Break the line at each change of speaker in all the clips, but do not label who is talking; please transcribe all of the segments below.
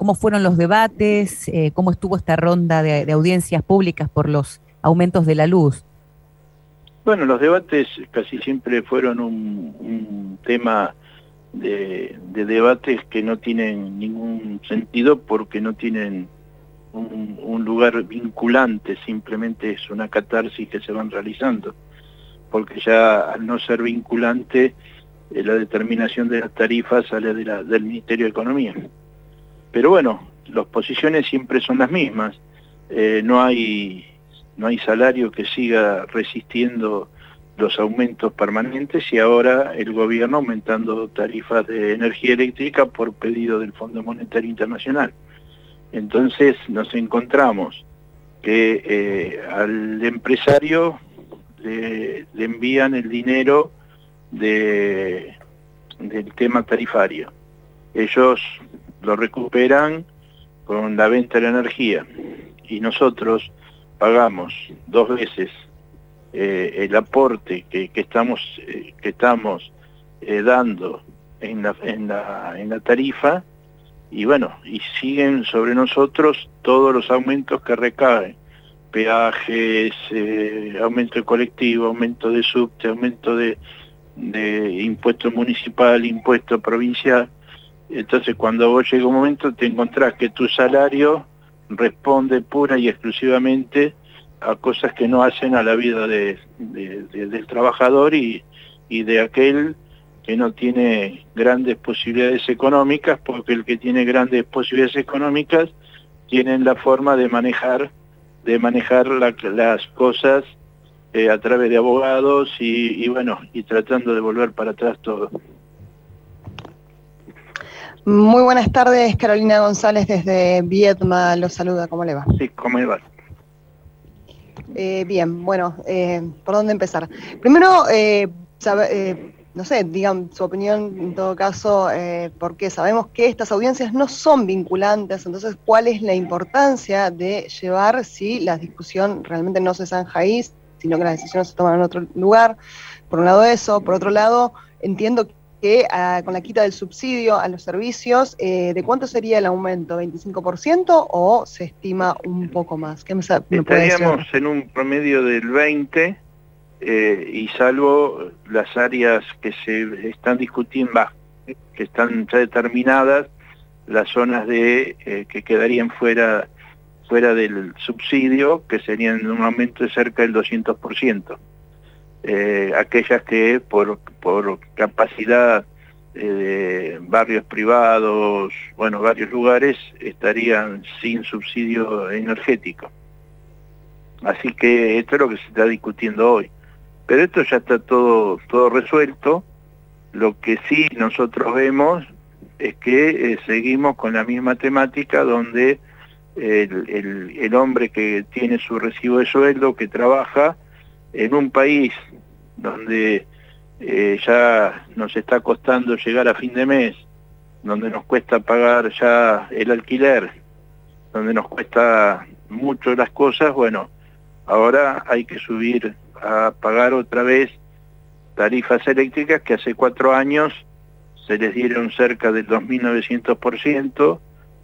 cómo fueron los debates, cómo estuvo esta ronda de audiencias públicas por los aumentos de la luz.
Bueno, los debates casi siempre fueron un tema de debates que no tienen ningún sentido porque no tienen un lugar vinculante, simplemente es una catarsis que se van realizando, porque ya al no ser vinculante, la determinación de las tarifas sale del Ministerio de Economía. Pero bueno, las posiciones siempre son las mismas, no hay salario que siga resistiendo los aumentos permanentes y ahora el gobierno aumentando tarifas de energía eléctrica por pedido del Fondo Monetario Internacional. Entonces nos encontramos que al empresario le envían el dinero del tema tarifario. Ellos lo recuperan con la venta de la energía y nosotros pagamos 2 veces el aporte que estamos dando en la tarifa, y bueno, y siguen sobre nosotros todos los aumentos que recaen, peajes, aumento de colectivo, aumento de subte, aumento de impuesto municipal, impuesto provincial. Entonces cuando vos llega un momento te encontrás que tu salario responde pura y exclusivamente a cosas que no hacen a la vida del trabajador y de aquel que no tiene grandes posibilidades económicas, porque el que tiene grandes posibilidades económicas tienen la forma de manejar las cosas a través de abogados y bueno, y tratando de volver para atrás todo.
Muy buenas tardes, Carolina González desde Viedma, los saluda, ¿cómo le va?
Sí, ¿cómo le va?
Bien, bueno, ¿por dónde empezar? Primero, no sé, digan su opinión en todo caso, porque sabemos que estas audiencias no son vinculantes, entonces, ¿cuál es la importancia de llevar si la discusión realmente no se zanja ahí, sino que las decisiones se toman en otro lugar? Por un lado eso, por otro lado, entiendo que con la quita del subsidio a los servicios, ¿de cuánto sería el aumento? ¿25% o se estima un poco más? ¿Qué me puede decir?
Estaríamos en un promedio del 20%, y salvo las áreas que se están discutiendo, que están ya determinadas, las zonas que quedarían fuera del subsidio, que serían un aumento de cerca del 200%. Aquellas que por capacidad de barrios privados, bueno, varios lugares, estarían sin subsidio energético. Así que esto es lo que se está discutiendo hoy. Pero esto ya está todo resuelto. Lo que sí nosotros vemos es que seguimos con la misma temática donde el hombre que tiene su recibo de sueldo, que trabaja en un país donde ya nos está costando llegar a fin de mes, donde nos cuesta pagar ya el alquiler, donde nos cuesta mucho las cosas, bueno, ahora hay que subir a pagar otra vez tarifas eléctricas que hace 4 años se les dieron cerca del 2.900%,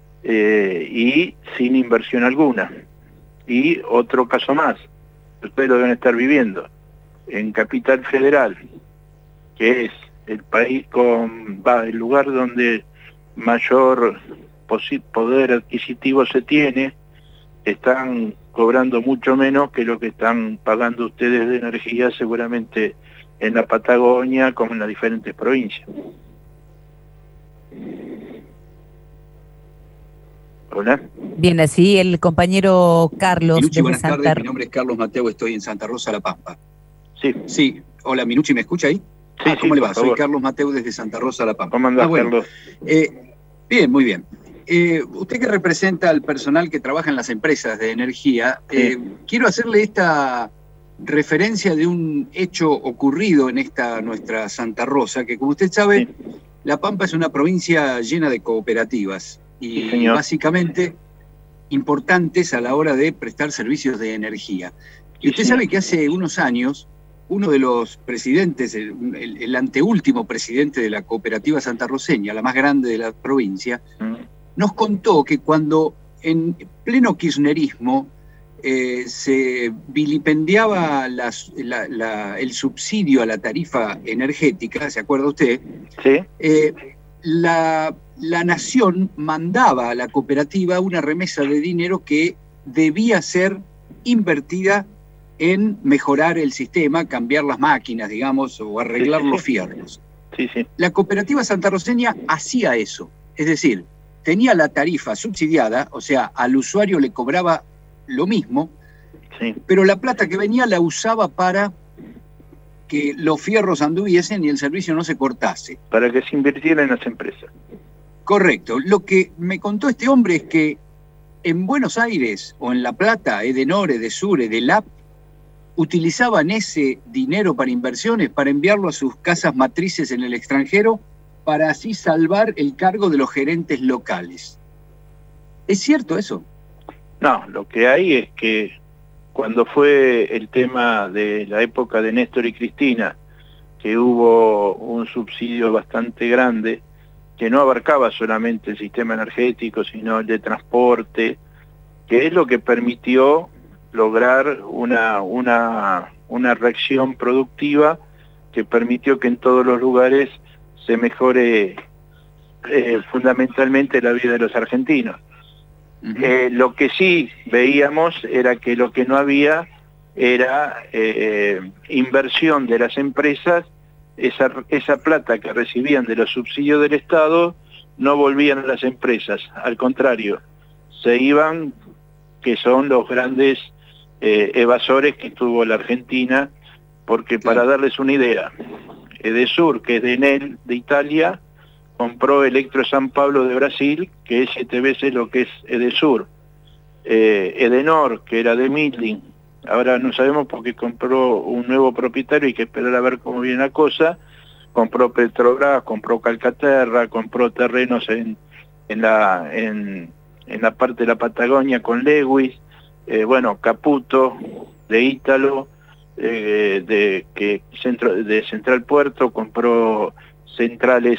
y sin inversión alguna. Y otro caso más, ustedes lo deben estar viviendo, en Capital Federal, que es el país el lugar donde mayor poder adquisitivo se tiene, están cobrando mucho menos que lo que están pagando ustedes de energía seguramente en la Patagonia como en las diferentes provincias. Hola.
Bien, así el compañero Carlos.
Minucci, buenas tardes, mi nombre es Carlos Mateo, estoy en Santa Rosa, La Pampa.
Sí.
Sí, hola, Minucci, ¿me escucha ahí?
Sí,
¿cómo
sí,
le va?
Soy
Carlos Mateo desde Santa Rosa, La Pampa.
¿Cómo andás, Carlos?
Bien, muy bien. Usted que representa al personal que trabaja en las empresas de energía, quiero hacerle esta referencia de un hecho ocurrido en nuestra Santa Rosa, que como usted sabe, La Pampa es una provincia llena de cooperativas y básicamente importantes a la hora de prestar servicios de energía. Y usted sabe que hace unos años, uno de los presidentes, el anteúltimo presidente de la cooperativa santarroceña, la más grande de la provincia, nos contó que cuando en pleno kirchnerismo se vilipendiaba el subsidio a la tarifa energética, ¿se acuerda usted?
Sí.
La nación mandaba a la cooperativa una remesa de dinero que debía ser invertida en mejorar el sistema, cambiar las máquinas, digamos, o arreglar los fierros.
Sí, sí.
La cooperativa santarroceña hacía eso, es decir, tenía la tarifa subsidiada, o sea, al usuario le cobraba lo mismo,
sí,
pero la plata que venía la usaba para que los fierros anduviesen y el servicio no se cortase.
Para que se invirtiera en las empresas.
Correcto. Lo que me contó este hombre es que en Buenos Aires o en La Plata, Edenor, Edesur, Edelap, utilizaban ese dinero para inversiones, para enviarlo a sus casas matrices en el extranjero, para así salvar el cargo de los gerentes locales. ¿Es cierto eso?
No, lo que hay es que cuando fue el tema de la época de Néstor y Cristina, que hubo un subsidio bastante grande, que no abarcaba solamente el sistema energético, sino el de transporte, que es lo que permitió lograr una reacción productiva que permitió que en todos los lugares se mejore fundamentalmente la vida de los argentinos. Lo que sí veíamos era que lo que no había era inversión de las empresas. Esa plata que recibían de los subsidios del Estado no volvían a las empresas, al contrario, se iban, que son los grandes evasores que tuvo la Argentina, porque para darles una idea, Edesur, que es de Enel, de Italia, compró Electro San Pablo de Brasil, que es 7 veces lo que es Edesur. Edenor, que era de Midling, ahora no sabemos porque compró un nuevo propietario, hay que esperar a ver cómo viene la cosa. Compró Petrobras, compró Calcaterra, compró terrenos en la parte de la Patagonia con Lewis, Caputo, de Ítalo, de Central Puerto, compró centrales,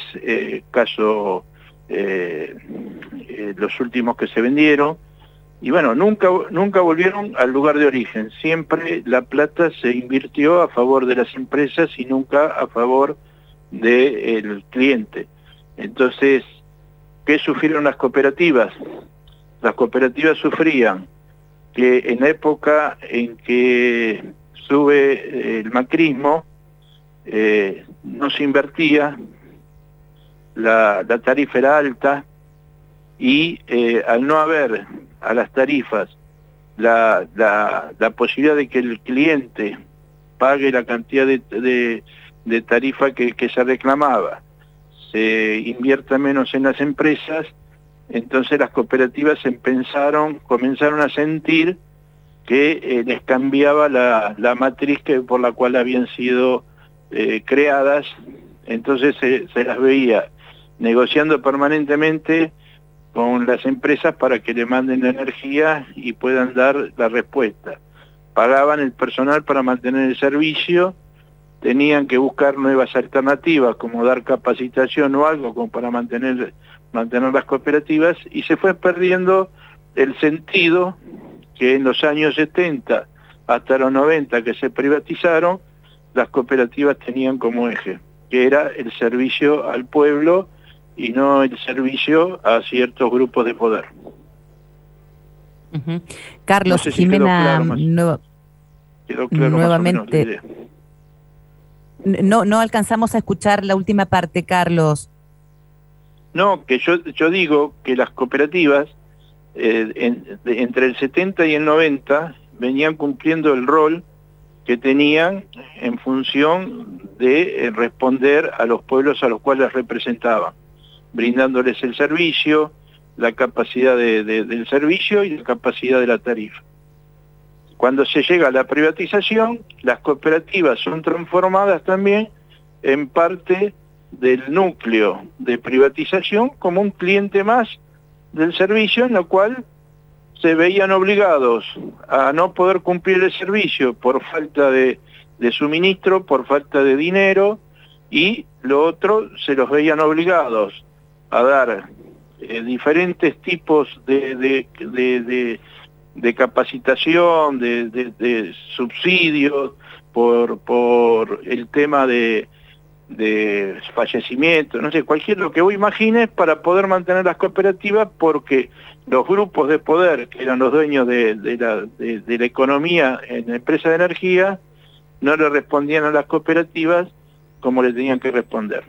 los últimos que se vendieron. Y bueno, nunca volvieron al lugar de origen. Siempre la plata se invirtió a favor de las empresas y nunca a favor del cliente. Entonces, ¿qué sufrieron las cooperativas? Las cooperativas sufrían que en la época en que sube el macrismo, no se invertía, la tarifa era alta, y al no haber a las tarifas la posibilidad de que el cliente pague la cantidad de tarifa que se reclamaba, se invierta menos en las empresas, entonces las cooperativas comenzaron a sentir que les cambiaba la matriz por la cual habían sido creadas, entonces se las veía negociando permanentemente con las empresas para que le manden la energía y puedan dar la respuesta. Pagaban el personal para mantener el servicio, tenían que buscar nuevas alternativas, como dar capacitación o algo como para mantener las cooperativas, y se fue perdiendo el sentido que en los años 70 hasta los 90 que se privatizaron, las cooperativas tenían como eje, que era el servicio al pueblo y no el servicio a ciertos grupos de poder.
Carlos,
no sé si
Jimena,
quedó claro
nuevamente. No alcanzamos a escuchar la última parte, Carlos.
No, que yo digo que las cooperativas entre el 70 y el 90 venían cumpliendo el rol que tenían en función de responder a los pueblos a los cuales representaban, brindándoles el servicio, la capacidad del servicio y la capacidad de la tarifa. Cuando se llega a la privatización, las cooperativas son transformadas también en parte del núcleo de privatización como un cliente más del servicio, en lo cual se veían obligados a no poder cumplir el servicio por falta de suministro, por falta de dinero, y lo otro se los veían obligados a dar diferentes tipos de capacitación, de subsidios, por el tema de fallecimiento, no sé, cualquier lo que vos imagines para poder mantener las cooperativas, porque los grupos de poder, que eran los dueños de la economía en la empresa de energía, no le respondían a las cooperativas como le tenían que responder.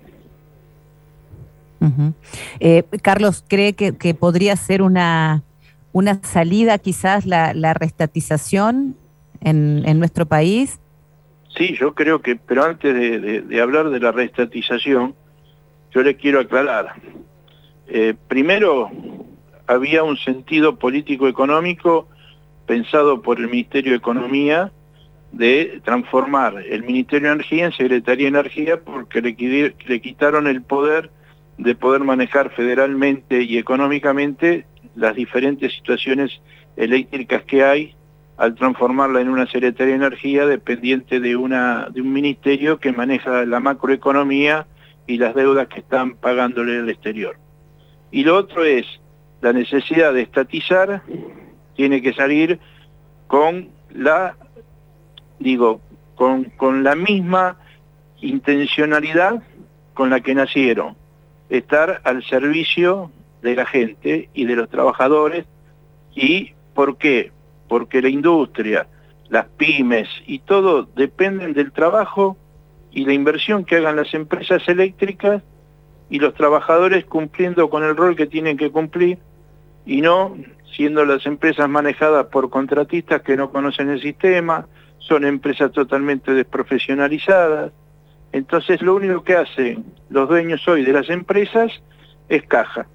Uh-huh. Carlos, ¿cree que podría ser una salida quizás la reestatización en nuestro país?
Sí, yo creo que, pero antes de hablar de la reestatización, yo les quiero aclarar. Primero, había un sentido político-económico pensado por el Ministerio de Economía de transformar el Ministerio de Energía en Secretaría de Energía, porque le quitaron el poder de poder manejar federalmente y económicamente las diferentes situaciones eléctricas que hay, al transformarla en una Secretaría de Energía dependiente de un ministerio que maneja la macroeconomía y las deudas que están pagándole al exterior. Y lo otro es la necesidad de estatizar, tiene que salir con la misma intencionalidad con la que nacieron, estar al servicio de la gente y de los trabajadores. ¿Y por qué? Porque la industria, las pymes y todo dependen del trabajo y la inversión que hagan las empresas eléctricas, y los trabajadores cumpliendo con el rol que tienen que cumplir, y no siendo las empresas manejadas por contratistas que no conocen el sistema, son empresas totalmente desprofesionalizadas. Entonces lo único que hacen los dueños hoy de las empresas es caja.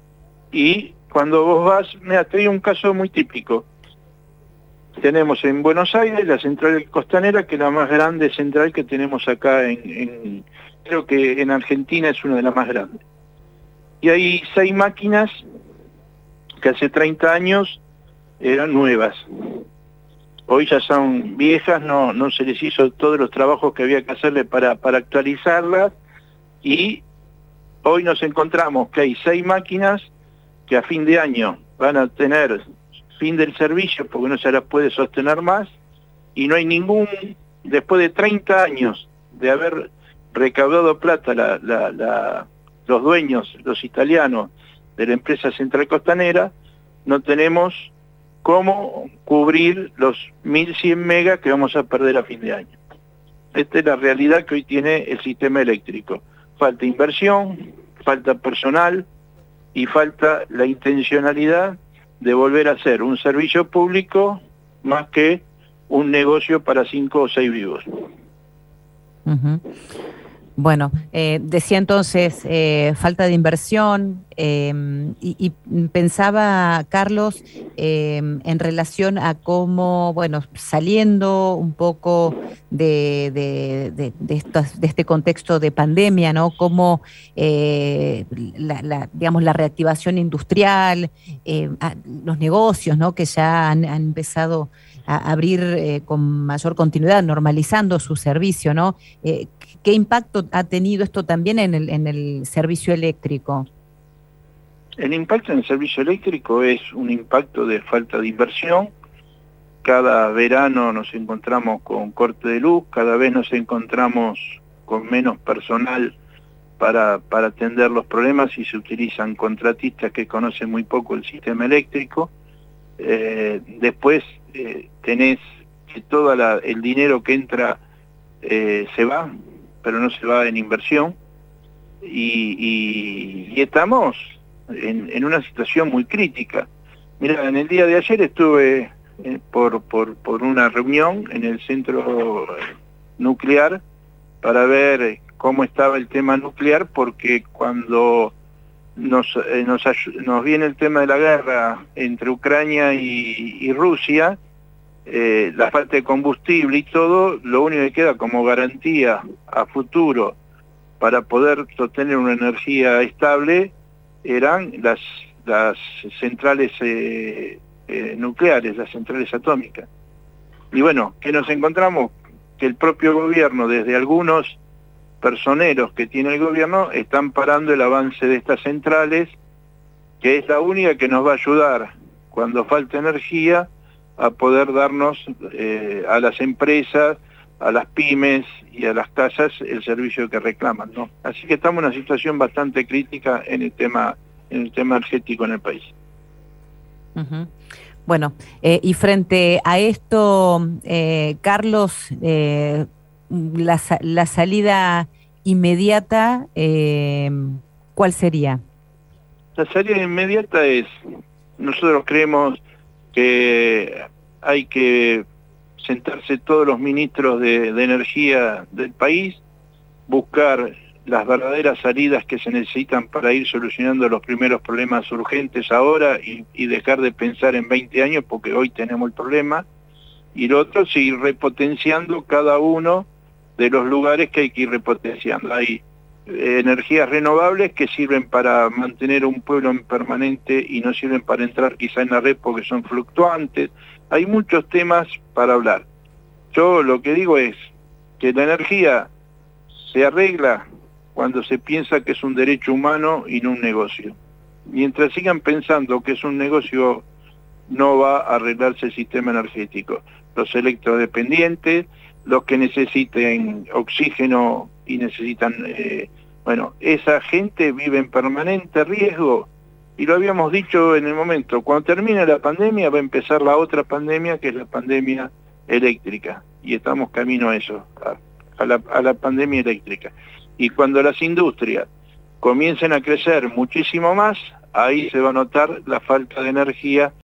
Y cuando vos vas, mira, te doy un caso muy típico. Tenemos en Buenos Aires la central costanera, que es la más grande central que tenemos acá creo que en Argentina es una de las más grandes. Y hay 6 máquinas que hace 30 años eran nuevas. Hoy ya son viejas, no se les hizo todos los trabajos que había que hacerle para actualizarlas, y hoy nos encontramos que hay 6 máquinas que a fin de año van a tener fin del servicio porque no se las puede sostener más, y no hay después de 30 años de haber recaudado plata los dueños, los italianos de la empresa Central Costanera, no tenemos cómo cubrir los 1.100 megas que vamos a perder a fin de año. Esta es la realidad que hoy tiene el sistema eléctrico. Falta inversión, falta personal y falta la intencionalidad de volver a ser un servicio público más que un negocio para 5 o 6 vivos.
Uh-huh. Bueno, decía entonces falta de inversión y pensaba, Carlos, en relación a cómo, bueno, saliendo un poco de este contexto de pandemia, ¿no? Cómo digamos, la reactivación industrial, los negocios, ¿no? Que ya han empezado a abrir con mayor continuidad, normalizando su servicio, ¿no? ¿Qué impacto ha tenido esto también en el servicio eléctrico?
El impacto en el servicio eléctrico es un impacto de falta de inversión. Cada verano nos encontramos con corte de luz, cada vez nos encontramos con menos personal para atender los problemas, y se utilizan contratistas que conocen muy poco el sistema eléctrico. Después tenés que todo el dinero que entra se va, pero no se va en inversión, y estamos en una situación muy crítica. Mira, en el día de ayer estuve por una reunión en el centro nuclear para ver cómo estaba el tema nuclear, porque cuando nos viene el tema de la guerra entre Ucrania y Rusia, la falta de combustible y todo, lo único que queda como garantía a futuro para poder sostener una energía estable eran las centrales nucleares, las centrales atómicas. Y bueno, que nos encontramos que el propio gobierno, desde algunos personeros que tiene el gobierno, están parando el avance de estas centrales que es la única que nos va a ayudar cuando falte energía a poder darnos a las empresas, a las pymes y a las casas el servicio que reclaman, ¿no? Así que estamos en una situación bastante crítica en el tema energético en el país.
Uh-huh. Bueno, y frente a esto, Carlos, la salida inmediata, ¿cuál sería?
La salida inmediata es, nosotros creemos que hay que sentarse todos los ministros de energía del país, buscar las verdaderas salidas que se necesitan para ir solucionando los primeros problemas urgentes ahora y dejar de pensar en 20 años porque hoy tenemos el problema, y lo otro, seguir repotenciando cada uno de los lugares que hay que ir repotenciando. Hay energías renovables que sirven para mantener un pueblo en permanente y no sirven para entrar quizá en la red porque son fluctuantes. Hay muchos temas para hablar. Yo lo que digo es que la energía se arregla cuando se piensa que es un derecho humano y no un negocio. Mientras sigan pensando que es un negocio, no va a arreglarse el sistema energético. Los electrodependientes, los que necesiten oxígeno y necesitan... bueno, esa gente vive en permanente riesgo, y lo habíamos dicho en el momento, cuando termine la pandemia va a empezar la otra pandemia, que es la pandemia eléctrica, y estamos camino a eso, a la pandemia eléctrica. Y cuando las industrias comiencen a crecer muchísimo más, ahí se va a notar la falta de energía